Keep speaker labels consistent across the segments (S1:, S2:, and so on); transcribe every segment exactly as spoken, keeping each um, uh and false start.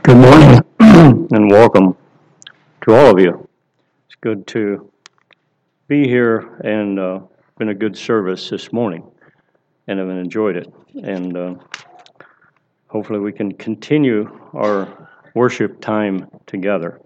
S1: Good morning and welcome to all of you. It's good to be here and uh, been a good service this morning and I've enjoyed it. And uh, hopefully we can continue our worship time together.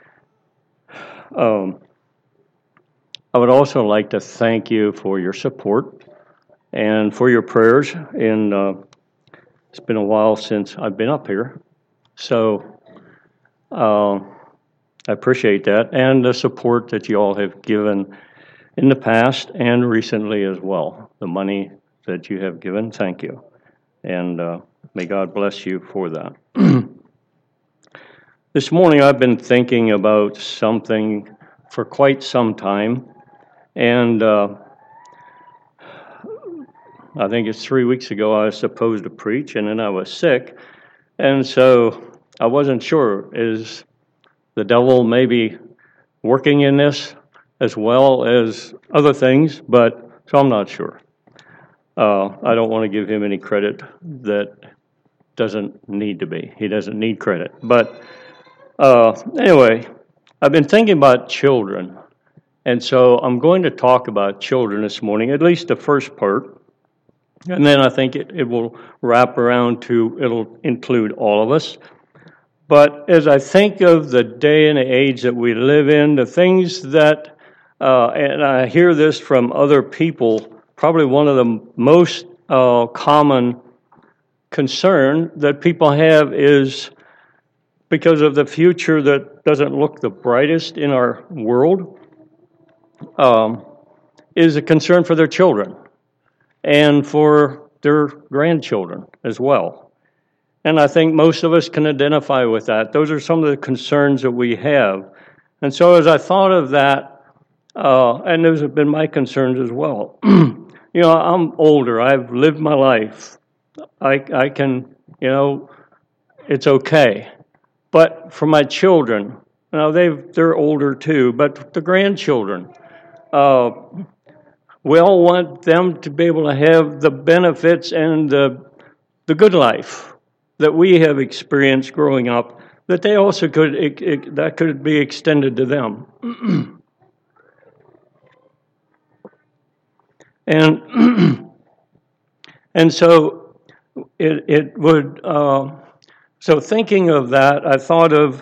S1: Um, I would also like to thank you for your support and for your prayers. And uh, it's been a while since I've been up here. So uh, I appreciate that and the support that you all have given in the past and recently as well. The money that you have given, thank you. And uh, may God bless you for that. This morning I've been thinking about something for quite some time. And uh, I think it's three weeks ago I was supposed to preach and then I was sick. And so I wasn't sure, is the devil maybe working in this as well as other things? But so I'm not sure. Uh, I don't want to give him any credit that doesn't need to be. He doesn't need credit. But uh, anyway, I've been thinking about children. And so I'm going to talk about children this morning, at least the first part. And then I think it, it will wrap around to, it'll include all of us. But as I think of the day and the age that we live in, the things that, uh, and I hear this from other people, probably one of the most uh, common concern that people have is because of the future that doesn't look the brightest in our world, um, is a concern for their children and for their grandchildren as well. And I think most of us can identify with that. Those are some of the concerns that we have. And so as I thought of that, uh, and those have been my concerns as well. You know, I'm older. I've lived my life. I, I can, you know, it's okay. But for my children, now they've, they're older too, but the grandchildren, uh, we all want them to be able to have the benefits and the, the good life that we have experienced growing up, that they also could, it, it, that could be extended to them. and and so it it would, uh, so thinking of that, I thought of,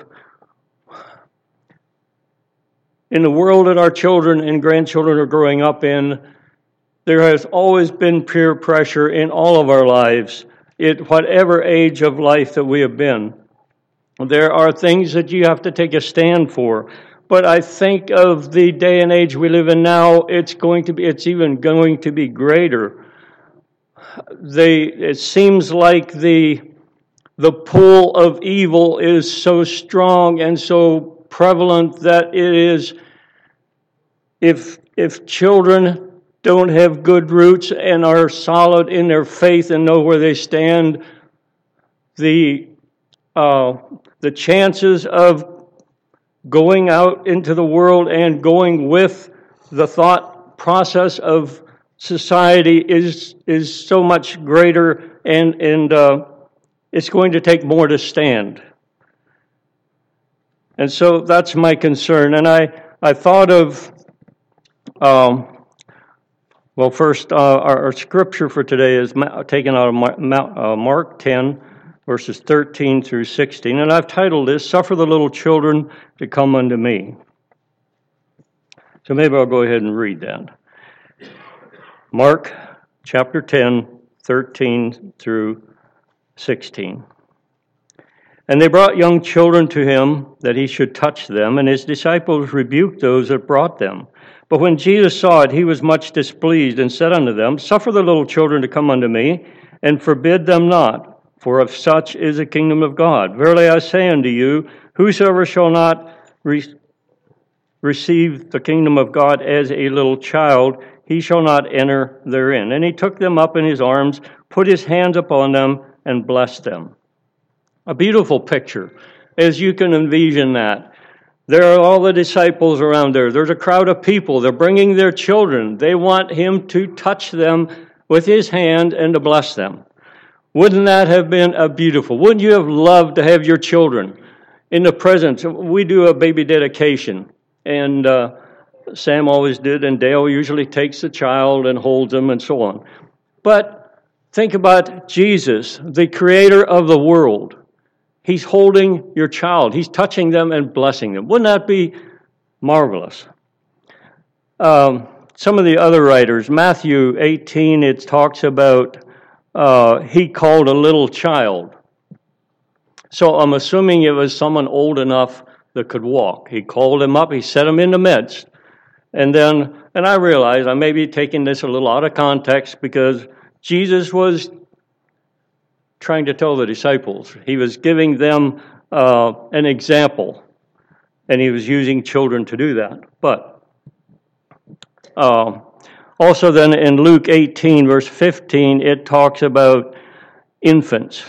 S1: in the world that our children and grandchildren are growing up in, there has always been peer pressure in all of our lives, at whatever age of life that we have been. There are things that you have to take a stand for. But I think of the day and age we live in now, it's going to be, it's even going to be greater. They, it seems like the, the pull of evil is so strong and so prevalent that it is, if, if children don't have good roots and are solid in their faith and know where they stand, the uh, the chances of going out into the world and going with the thought process of society is is so much greater, and and uh, it's going to take more to stand. And so that's my concern. And I I thought of. Um, Well, first, uh, our, our scripture for today is ma- taken out of Ma- uh, Mark ten, verses thirteen through sixteen, and I've titled this, Suffer the Little Children to Come Unto Me. So maybe I'll go ahead and read that. Mark chapter ten, thirteen through sixteen. And they brought young children to him that he should touch them, and his disciples rebuked those that brought them. But when Jesus saw it, he was much displeased, and said unto them, Suffer the little children to come unto me, and forbid them not, for of such is the kingdom of God. Verily I say unto you, whosoever shall not re- receive the kingdom of God as a little child, he shall not enter therein. And he took them up in his arms, put his hands upon them, and blessed them. A beautiful picture, as you can envision that. There are all the disciples around there. There's a crowd of people. They're bringing their children. They want him to touch them with his hand and to bless them. Wouldn't that have been a beautiful? Wouldn't you have loved to have your children in the presence? We do a baby dedication, and uh, Sam always did, and Dale usually takes the child and holds them and so on. But think about Jesus, the creator of the world. He's holding your child. He's touching them and blessing them. Wouldn't that be marvelous? Um, some of the other writers, Matthew eighteen, it talks about uh, he called a little child. So I'm assuming it was someone old enough that could walk. He called him up. He set him in the midst. And then, and I realize I may be taking this a little out of context because Jesus was trying to tell the disciples. He was giving them uh, an example, and he was using children to do that. But uh, also then in Luke eighteen, verse fifteen, it talks about infants.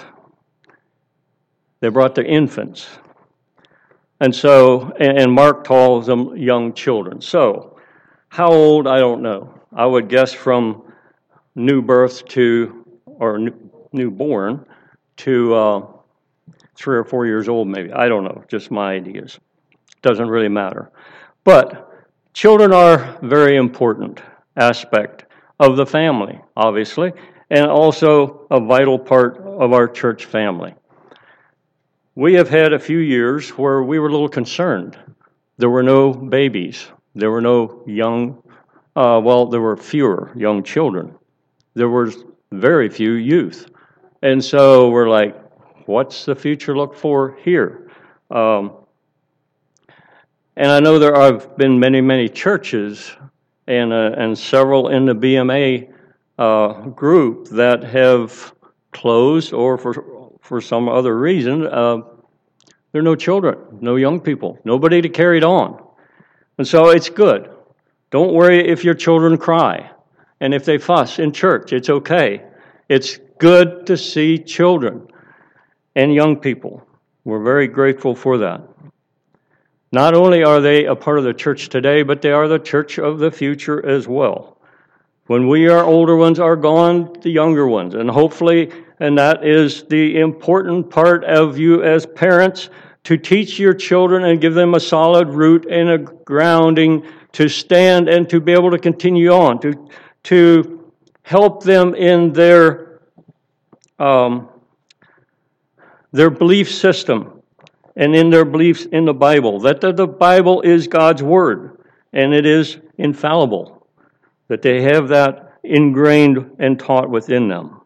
S1: They brought their infants. And so, and Mark calls them young children. So, how old, I don't know. I would guess from new birth to, or new, newborn to uh, three or four years old maybe. I don't know, just my ideas. Doesn't really matter. But children are a very important aspect of the family, obviously, and also a vital part of our church family. We have had a few years where we were a little concerned. There were no babies. There were no young, uh, well, there were fewer young children. There was very few youth. And so we're like, what's the future look for here? Um, and I know there have been many, many churches and, uh, and several in the B M A uh, group that have closed or for for some other reason, uh, there are no children, no young people, nobody to carry it on. And so it's good. Don't worry if your children cry. And if they fuss in church, it's okay. It's good to see children and young people. We're very grateful for that. Not only are they a part of the church today, but they are the church of the future as well. When we are older ones are gone, the younger ones. And hopefully, and that is the important part of you as parents, to teach your children and give them a solid root and a grounding to stand and to be able to continue on, to, to help them in their, um, their belief system and in their beliefs in the Bible, that the, the Bible is God's Word and it is infallible. That they have that ingrained and taught within them.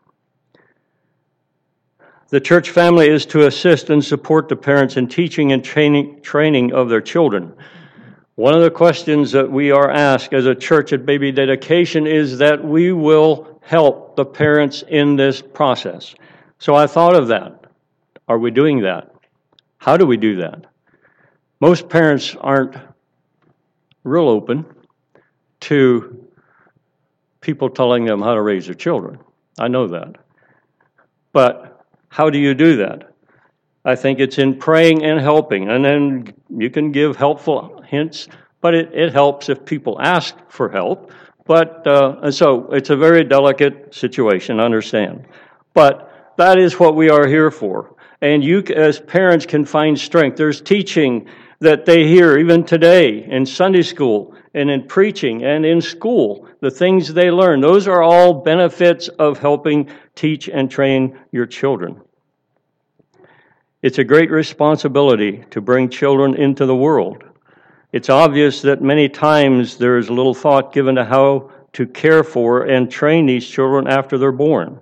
S1: The church family is to assist and support the parents in teaching and training, training of their children. One of the questions that we are asked as a church at baby dedication is that we will help the parents in this process. So I thought of that. Are we doing that? How do we do that? Most parents aren't real open to people telling them how to raise their children. I know that. But how do you do that? I think it's in praying and helping. And then you can give helpful hints, but it, it helps if people ask for help. But uh, and so it's a very delicate situation, understand. But that is what we are here for. And you as parents can find strength. There's teaching that they hear even today in Sunday school and in preaching and in school, the things they learn. Those are all benefits of helping teach and train your children. It's a great responsibility to bring children into the world. It's obvious that many times there is little thought given to how to care for and train these children after they're born.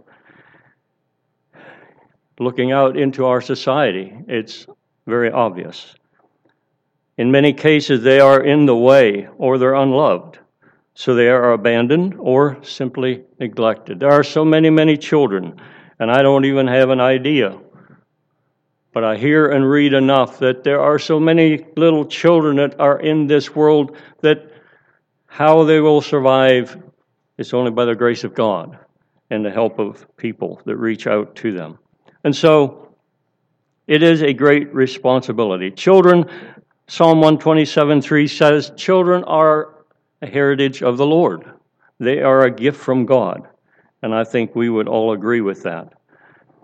S1: Looking out into our society, it's very obvious. In many cases, they are in the way or they're unloved. So they are abandoned or simply neglected. There are so many, many children, and I don't even have an idea. But I hear and read enough that there are so many little children that are in this world that how they will survive is only by the grace of God and the help of people that reach out to them. And so it is a great responsibility. Children, Psalm one twenty-seven three says, children are a heritage of the Lord. They are a gift from God. And I think we would all agree with that.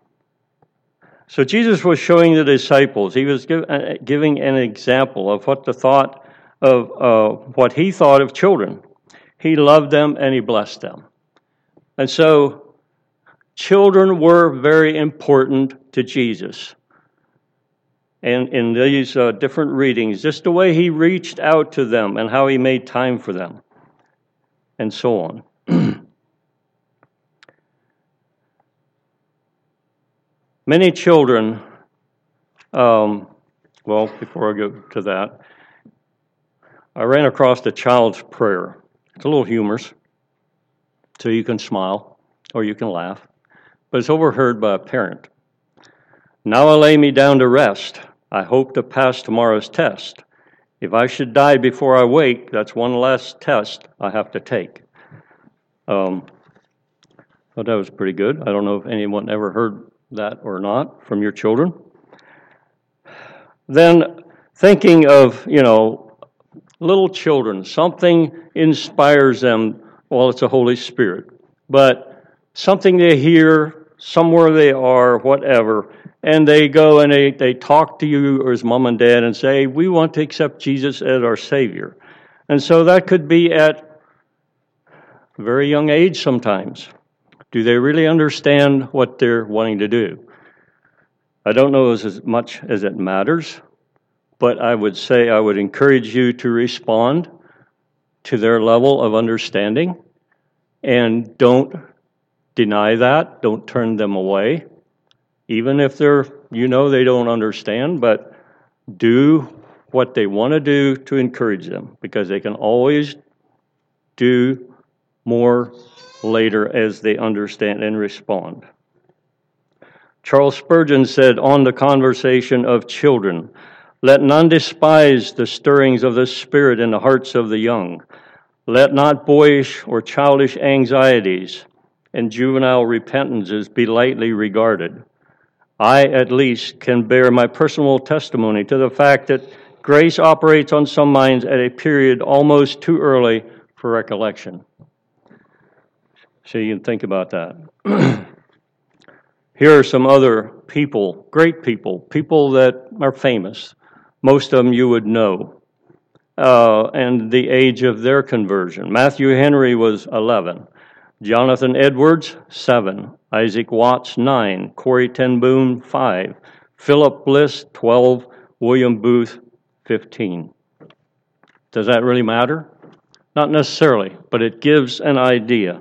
S1: So Jesus was showing the disciples, he was give, uh, giving an example of what the thought of uh, what he thought of children. He loved them and he blessed them. And so children were very important to Jesus. And in these uh, different readings, just the way he reached out to them and how he made time for them, and so on. Many children, um, well, before I go to that, I ran across the child's prayer. It's a little humorous, so you can smile or you can laugh, but it's overheard by a parent. Now I lay me down to rest. I hope to pass tomorrow's test. If I should die before I wake, that's one less test I have to take. Um, well, that was pretty good. I don't know if anyone ever heard that or not from your children. Then thinking of, you know, little children, something inspires them. Well, it's the Holy Spirit, but something they hear, somewhere they are, whatever, and they go and they, they talk to you or as mom and dad and say, we want to accept Jesus as our Savior. And so that could be at a very young age sometimes. Do they really understand what they're wanting to do? I don't know as, as much as it matters, but I would say I would encourage you to respond to their level of understanding, and don't deny that. Don't turn them away, even if they're, you know, they don't understand, but do what they want to do to encourage them, because they can always do more later as they understand and respond. Charles Spurgeon said on the conversation of children, let none despise the stirrings of the Spirit in the hearts of the young. Let not boyish or childish anxieties and juvenile repentances be lightly regarded. I, at least, can bear my personal testimony to the fact that grace operates on some minds at a period almost too early for recollection. So you can think about that. Here are some other people, great people, people that are famous. Most of them you would know, uh, and the age of their conversion. Matthew Henry was eleven. Jonathan Edwards, seven. Isaac Watts, nine. Corrie ten Boom, five. Philip Bliss, twelve. William Booth, fifteen. Does that really matter? Not necessarily, but it gives an idea.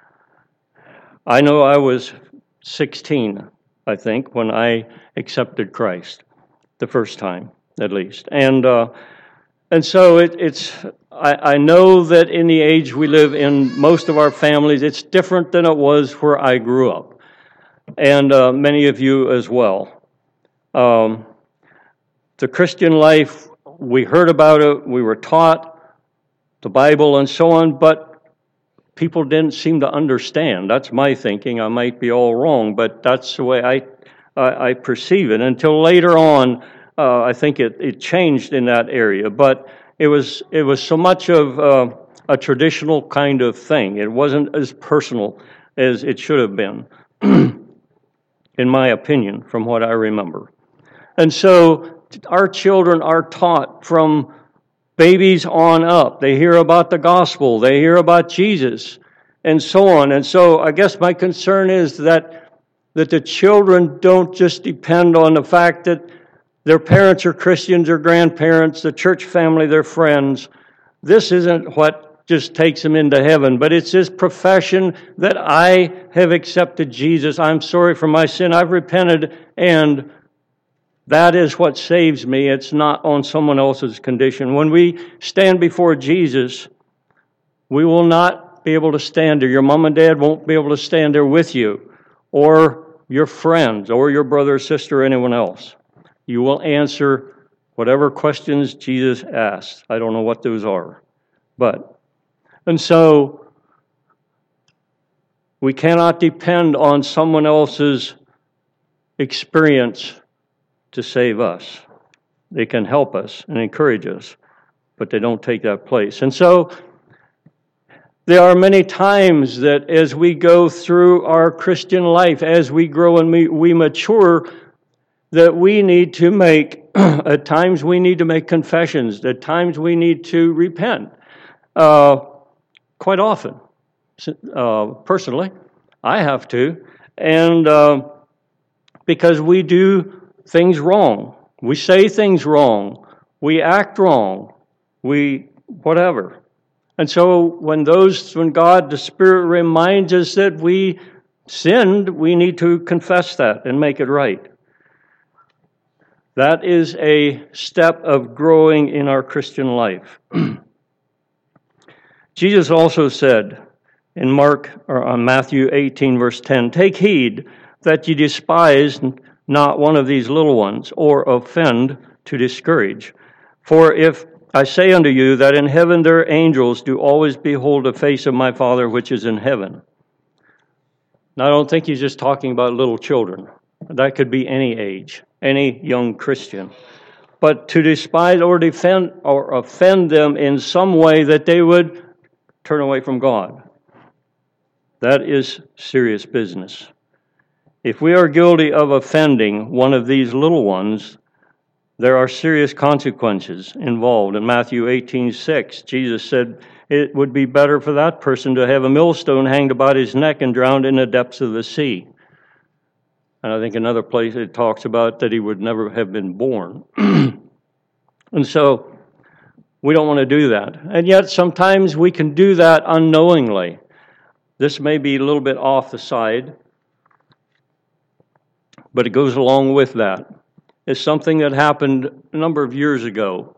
S1: I know I was sixteen, I think, when I accepted Christ, the first time, at least. And uh, and so it, it's, I, I know that in the age we live in, most of our families, it's different than it was where I grew up, and uh, many of you as well. Um, the Christian life, we heard about it, we were taught the Bible and so on, but people didn't seem to understand. That's my thinking. I might be all wrong, but that's the way I I, I perceive it. Until later on, uh, I think it, it changed in that area. But it was it was so much of uh, a traditional kind of thing. It wasn't as personal as it should have been, in my opinion, from what I remember. And so our children are taught from babies on up. They hear about the gospel. They hear about Jesus, and so on. And so I guess my concern is that that the children don't just depend on the fact that their parents are Christians or grandparents, the church family, their friends. This isn't what just takes them into heaven, but it's this profession that I have accepted Jesus. I'm sorry for my sin. I've repented, and that is what saves me. It's not on someone else's condition. When we stand before Jesus, we will not be able to stand there. Your mom and dad won't be able to stand there with you, or your friends, or your brother or sister, or anyone else. You will answer whatever questions Jesus asks. I don't know what those are. But, and so, we cannot depend on someone else's experience to save us. They can help us and encourage us, but they don't take that place. And so there are many times that as we go through our Christian life, as we grow and we, we mature, that we need to make, at times we need to make confessions, at times we need to repent. Uh, quite often, uh, personally, I have to, and uh, because we do things wrong, we say things wrong, we act wrong, we whatever. And so when those, when God, the Spirit reminds us that we sinned, we need to confess that and make it right. That is a step of growing in our Christian life. Jesus also said in Mark or on Matthew eighteen, verse ten, "Take heed that ye despise not one of these little ones, or offend to discourage. For if I say unto you that in heaven their angels do always behold the face of my Father which is in heaven." Now, I don't think he's just talking about little children. That could be any age, any young Christian. But to despise or defend or offend them in some way that they would turn away from God, that is serious business. If we are guilty of offending one of these little ones, there are serious consequences involved. In Matthew eighteen six, Jesus said it would be better for that person to have a millstone hanged about his neck and drowned in the depths of the sea. And I think another place it talks about that he would never have been born. And so we don't want to do that. And yet sometimes we can do that unknowingly. This may be a little bit off the side, but it goes along with that. It's something that happened a number of years ago.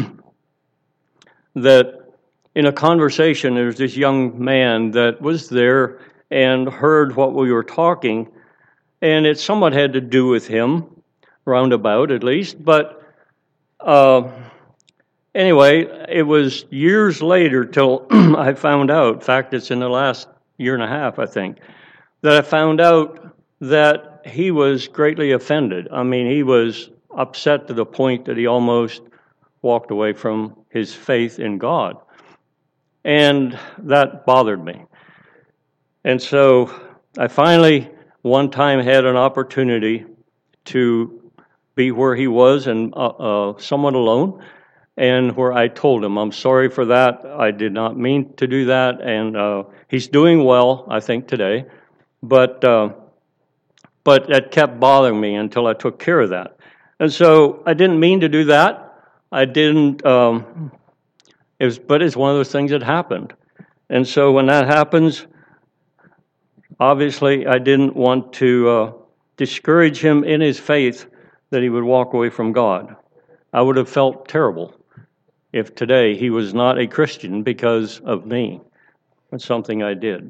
S1: That in a conversation, there was this young man that was there and heard what we were talking, and it somewhat had to do with him, roundabout at least. But uh, anyway, it was years later till I found out, in fact, it's in the last year and a half, I think, that I found out that he was greatly offended. I mean, he was upset to the point that he almost walked away from his faith in God. And that bothered me. And so I finally, one time, had an opportunity to be where he was and uh, uh, somewhat alone, and where I told him, I'm sorry for that. I did not mean to do that. And uh, he's doing well, I think, today. But uh, but that kept bothering me until I took care of that. And so I didn't mean to do that. I didn't, um, it was, but it's one of those things that happened. And so when that happens, obviously I didn't want to uh, discourage him in his faith that he would walk away from God. I would have felt terrible if today he was not a Christian because of me. It's something I did.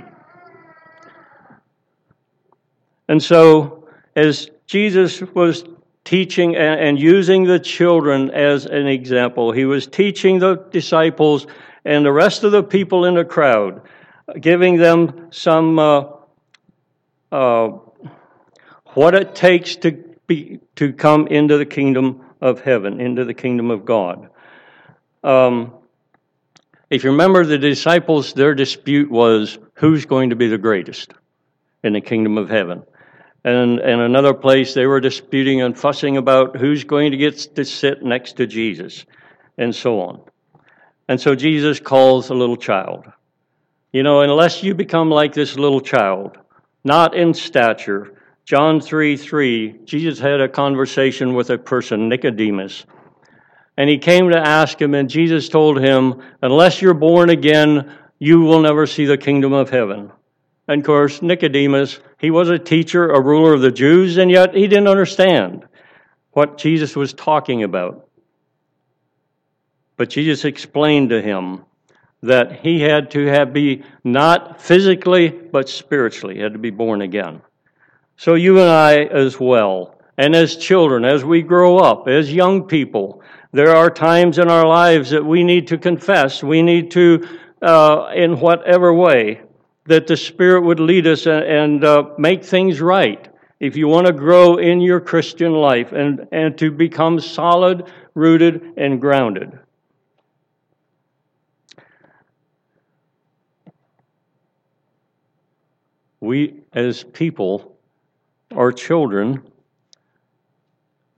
S1: And so as Jesus was teaching and, and using the children as an example, he was teaching the disciples and the rest of the people in the crowd, giving them some uh, uh, what it takes to be to come into the kingdom of heaven, into the kingdom of God. Um, if you remember, the disciples, their dispute was who's going to be the greatest in the kingdom of heaven. And in another place, they were disputing and fussing about who's going to get to sit next to Jesus, and so on. And so Jesus calls a little child. You know, unless you become like this little child, not in stature. John three three, Jesus had a conversation with a person, Nicodemus. And he came to ask him, and Jesus told him, unless you're born again, you will never see the kingdom of heaven. And of course, Nicodemus, he was a teacher, a ruler of the Jews, and yet he didn't understand what Jesus was talking about. But Jesus explained to him that he had to have be not physically, but spiritually, he had to be born again. So you and I as well, and as children, as we grow up, as young people, there are times in our lives that we need to confess, we need to, uh, in whatever way, that the Spirit would lead us and, and uh, make things right. If you want to grow in your Christian life and, and to become solid, rooted, and grounded. We, as people, are children,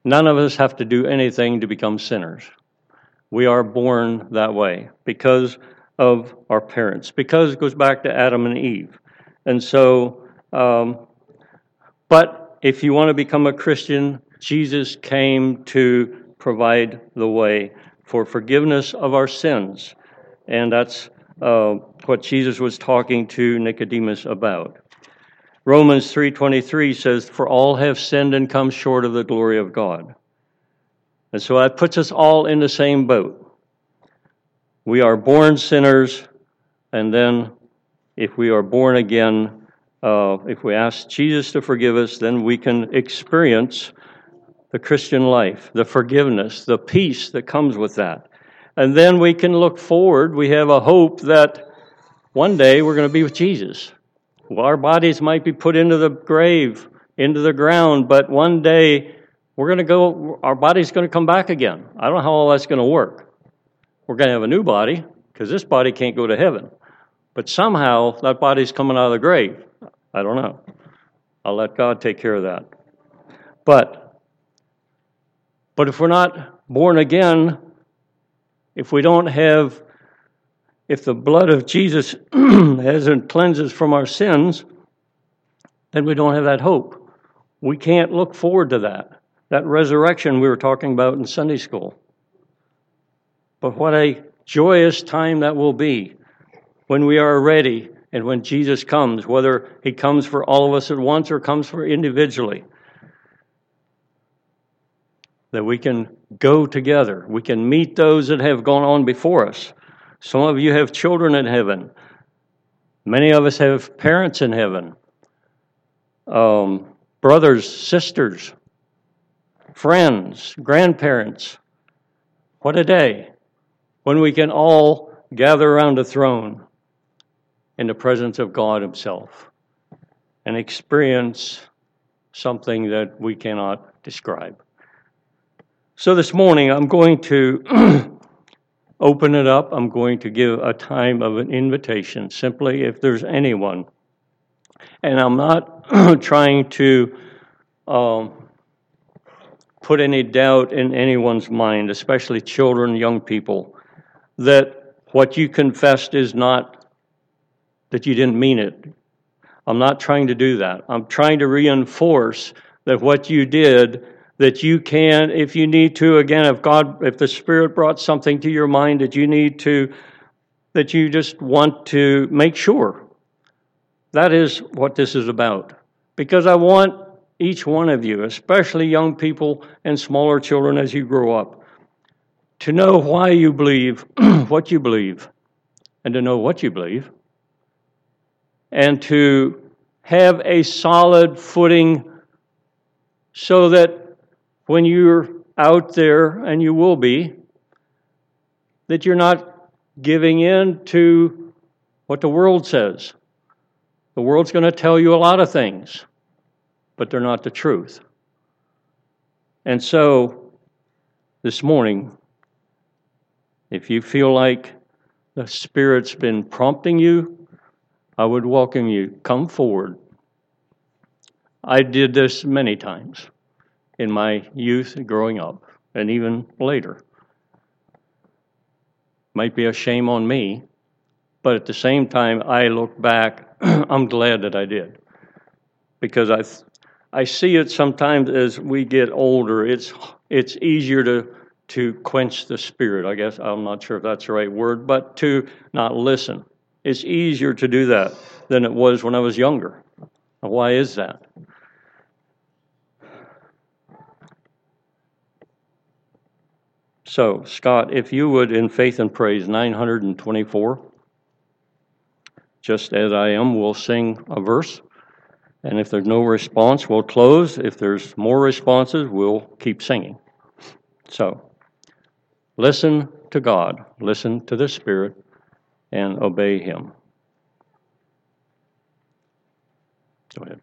S1: none of us have to do anything to become sinners. We are born that way because of our parents, because it goes back to Adam and Eve. And so, um, but if you want to become a Christian, Jesus came to provide the way for forgiveness of our sins. And that's uh, what Jesus was talking to Nicodemus about. Romans three twenty-three says, "For all have sinned and come short of the glory of God." And so that puts us all in the same boat. We are born sinners, and then if we are born again, uh, if we ask Jesus to forgive us, then we can experience the Christian life, the forgiveness, the peace that comes with that. And then we can look forward. We have a hope that one day we're going to be with Jesus. Well, our bodies might be put into the grave, into the ground, but one day we're going to go, our body's going to come back again. I don't know how all that's going to work. We're going to have a new body, because this body can't go to heaven. But somehow that body's coming out of the grave. I don't know. I'll let God take care of that. But, but if we're not born again, if we don't have, if the blood of Jesus hasn't cleansed us from our sins, then we don't have that hope. We can't look forward to that. That resurrection we were talking about in Sunday school. But what a joyous time that will be when we are ready and when Jesus comes, whether he comes for all of us at once or comes for individually. That we can go together. We can meet those that have gone on before us. Some of you have children in heaven. Many of us have parents in heaven. Um, brothers, sisters, friends, grandparents. What a day when we can all gather around a throne in the presence of God himself and experience something that we cannot describe. So this morning I'm going to open it up. I'm going to give a time of an invitation, simply if there's anyone. And I'm not trying to um, put any doubt in anyone's mind, especially children, young people, that what you confessed is not that you didn't mean it. I'm not trying to do that. I'm trying to reinforce that what you did, that you can, if you need to, again, if God, if the Spirit brought something to your mind that you need to, that you just want to make sure. That is what this is about. Because I want each one of you, especially young people and smaller children as you grow up, to know why you believe what you believe, and to know what you believe, and to have a solid footing so that when you're out there, and you will be, that you're not giving in to what the world says. The world's going to tell you a lot of things, but they're not the truth. And so, this morning, if you feel like the Spirit's been prompting you, I would welcome you. Come forward. I did this many times in my youth and growing up, and even later. Might be a shame on me, but at the same time, I look back, I'm glad that I did. Because I I see it sometimes as we get older, it's it's easier to to quench the Spirit. I guess I'm not sure if that's the right word, but to not listen. It's easier to do that than it was when I was younger. Why is that? So, Scott, if you would, in Faith and Praise, nine hundred twenty-four, just as I am, we'll sing a verse. And if there's no response, we'll close. If there's more responses, we'll keep singing. So, listen to God, listen to the Spirit, and obey Him. Go ahead.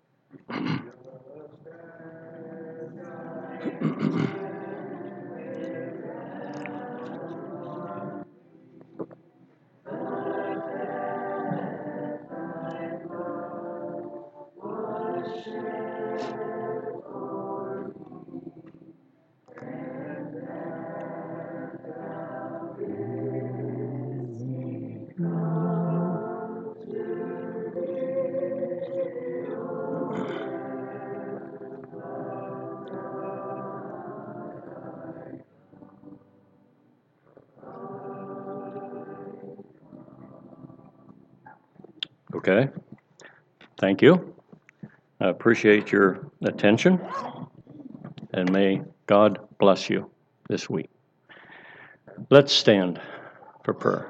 S1: Okay. Thank you. I appreciate your attention, and may God bless you this week. Let's stand for prayer.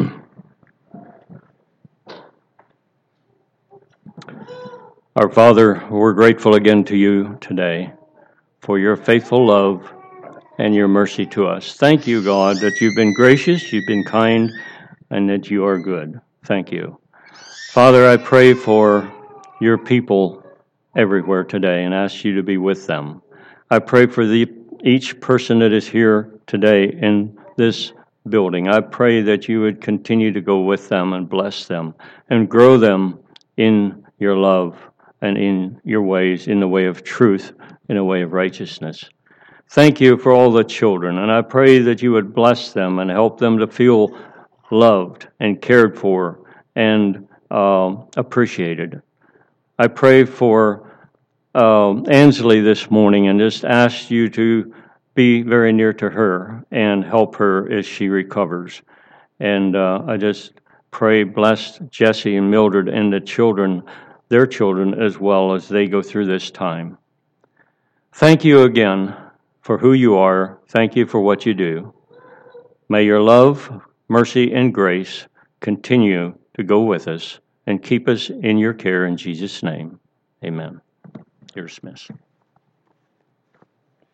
S1: Our Father, we're grateful again to you today for your faithful love and your mercy to us. Thank you, God, that you've been gracious, you've been kind, and that you are good. Thank you. Father, I pray for your people everywhere today and ask you to be with them. I pray for the, each person that is here today in this building. I pray that you would continue to go with them and bless them and grow them in your love and in your ways, in the way of truth, in a way of righteousness. Thank you for all the children, and I pray that you would bless them and help them to feel loved and cared for and uh, appreciated. I pray for uh, Ansley this morning and just ask you to be very near to her and help her as she recovers. And uh, I just pray, bless Jesse and Mildred and the children, their children as well, as they go through this time. Thank you again for who you are. Thank you for what you do. May your love, mercy, and grace continue to go with us and keep us in your care in Jesus' name. Amen. You're dismissed.